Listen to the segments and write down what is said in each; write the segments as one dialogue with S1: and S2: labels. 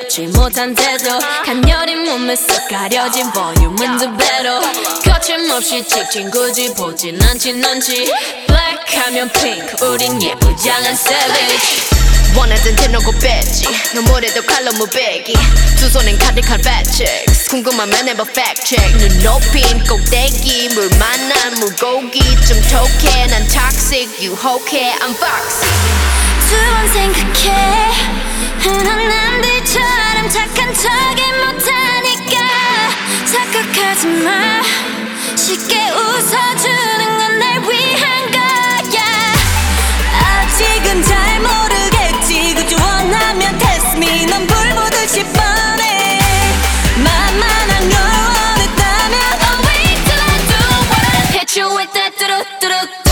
S1: 좋지 못한 태도 간녀린 몸에 쏙 가려진 볼륨은 두 배로 거침없이 찍힌 굳이 보진 않지 넌지 Black 하면 pink 우린 예쁘장한 savage
S2: 원하던 대놓고 뺐지 너무래도 칼로 무배기 두 손엔 가득한 fat checks 궁금하면 해봐 fact check 눈 높인 꼭대기 물 만난 물고기 좀 톡해 난 toxic 유혹해 I'm foxy
S3: 두 번 생각해 흔한 남들처럼 착한 척이 못하니까 착각하지 마 쉽게 웃어주는 건 날 위한 거야 아직은 잘 모르겠지 그저 원하면 test me 넌 불 보듯이 뻔해 만만한 걸 원했다면 Oh wait till I do what I hit you with that 뚜루뚜루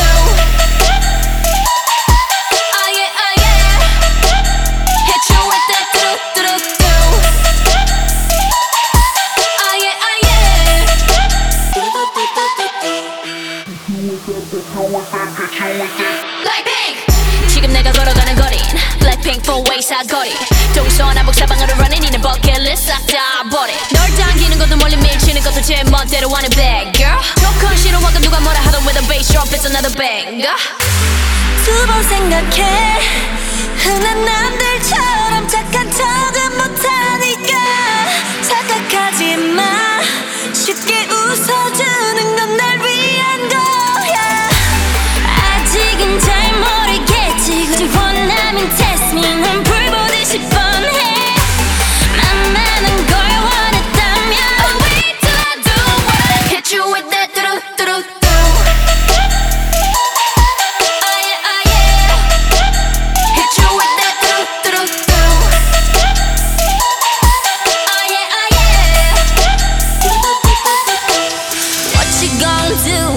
S1: 지금 내가 걸어가는 거린 Blackpink four-way 사거리 동서남북 사방으로 running 이는 버킷리스트 싹 다 버려 널 당기는 것도 멀리 밀치는 것도 제 멋대로 하는 bad girl 조건 싫어하고 누가 뭐라 하던 with a bass drop it's another banger
S3: 두 번 생각해 흔한 남들처럼 착한 척은 못하니까 착각하지 마 쉽게 웃어주는 건 날 위한 거야 아직은 잘 모르겠지 굳이 원하면 test me 넌 불 보듯이 뻔해 만만한 걸 원했다면 Oh wait till I do what I hit you with that 뚜루뚜루 do